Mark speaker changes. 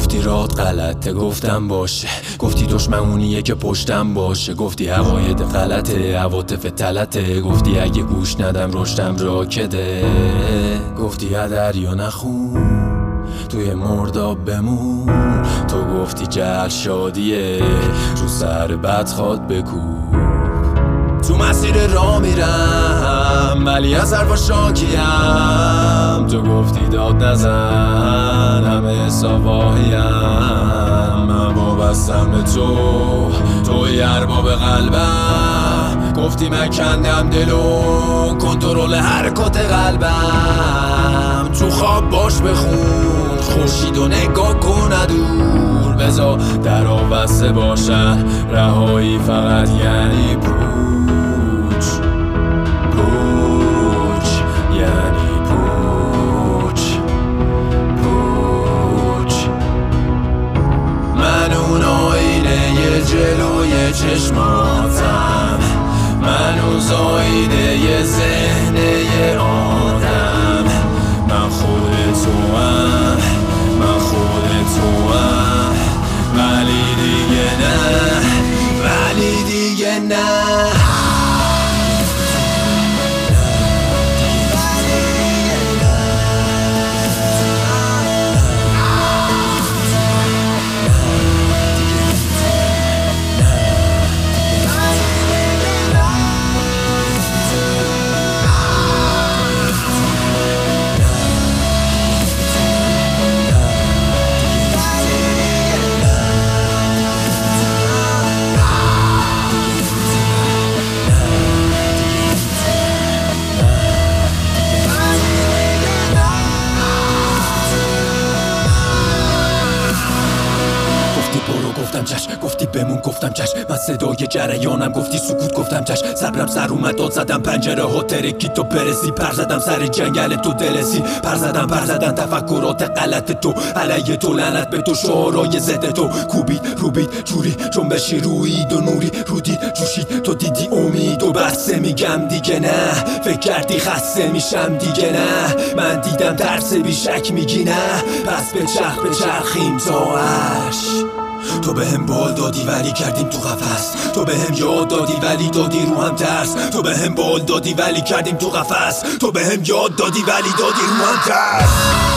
Speaker 1: گفتی رات غلطه گفتم باشه، گفتی دشمنونیه که پشتم باشه، گفتی عقاید غلطه عواطف تلته، گفتی اگه گوش ندم رشدم راکده، گفتی دریا نخون توی مرداب بمون، تو گفتی جهل شادیه رو سر بدخواد بکو. تو مسیر را میرم ولی از حرفا شاکیم، تو گفتی داد نزن همه سواهیم، من وابستم به تو توی ارباب قلبم، گفتی من کندم دلو کنترل حرکات قلبم، تو خواب باش بخون خورشید و نگاه کن دور، بذار درا بسته باشن رهایی فقط یعنی پوچ پوچ یعنی پوچ پوچ. من اون آینه جلوی چشماتم، من اون زایده ذهن آدم، من خود توام من خود توام، ولی دیگه نه ولی دیگه نه. گفتم چش، گفتی بمون گفتم چش، من صدای جریانم گفتی سکوت گفتم چش، صبرم سر اومد داد زدم پنجره ها ترکی تو برسی، پر زدم سر جنگل تو دلسی، پر زدن تفکرات غلط تو علیه تو، لعنت به تو شعارای ضد تو، کوبید روبید جوری جنبشی روید و نوری رودید جوشید، تو دیدی امید و بسته میگم دیگه نه، فکر کردی خسته میشم دیگه نه، من دیدم ترس بیشک میگی نه، پس به چرخیم تا عرش. تو به هم بال دادی ولی کردیم تو قفس، تو به هم یاد دادی ولی دادی رو هم ترس، تو به هم بال دادی ولی کردیم تو قفس، تو به هم یاد دادی ولی دادی رو هم ترس.